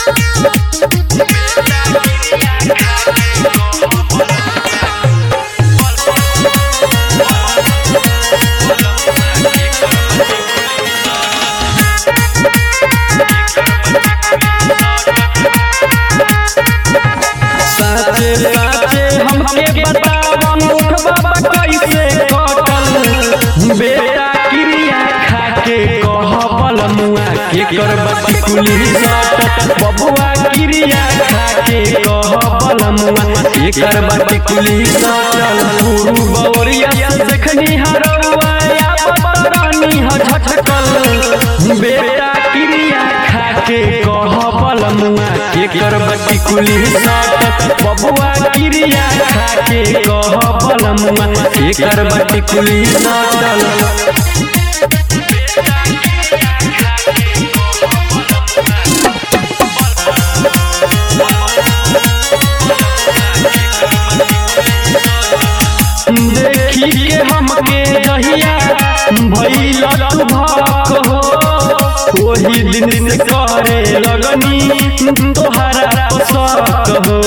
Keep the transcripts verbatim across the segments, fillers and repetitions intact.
साचे साचे हमके बतावन उठबा कैसे कटल बेटा क्रिया खाके कहबल मुआ के करबती कुली सटल बबुआ क्रिया खाके कहबल मुआ के करबती कुली सटल गुरु बौरिया देखनी हरवा या पतरानी ह झटकल बेटा क्रिया खाके कहबल मुआ के करबती कुली सटल बबुआ क्रिया खाके कहबल मुआ के करबती कुली सटल देखी के हमके जहिया भइल भाक हो वही दिन से करे लगनी तोहरा शक हो।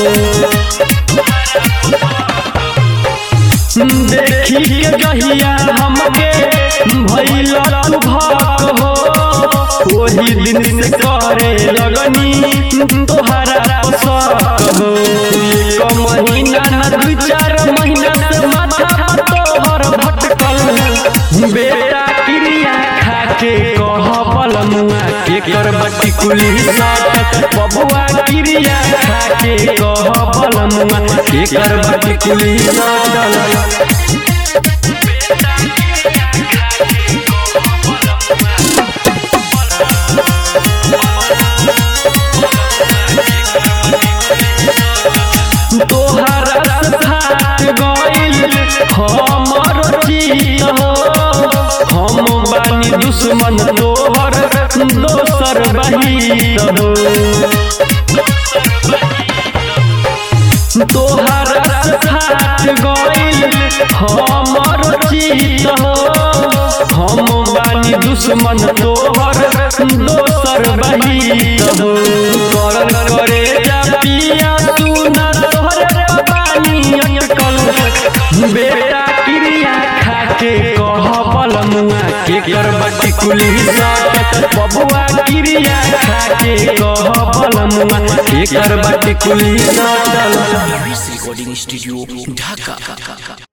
देखी के जहिया हमके भइल भाक हो वही दिन से करे लगनी तोहरा शक हो। एक महीना न दू चार महीना से माथा तोहर भटकल बेटा क्रिया खाके कहबल मुआ के करबती कुली सटल बबुआ क्रिया खाके कहबल मुआ के करबती कुली सटल। तोहरा साथ गइल हमर जीत हो हम बानी दुश्मन तोहर दोसर बहित हो। तोहरा साथ गइल हमर जीत हो हम बानी दुश्मन तोहर दोसर बहित हो। करल करे जा पिया सुना तोहरे पानी अटकल बेटा क्रिया खाके कहबल मुआ के करबती कुली सटल बबुआ क्रिया खाके कहबल मुआ के करबती कुली सटल। रिकॉर्डिंग स्टूडियो ढाका।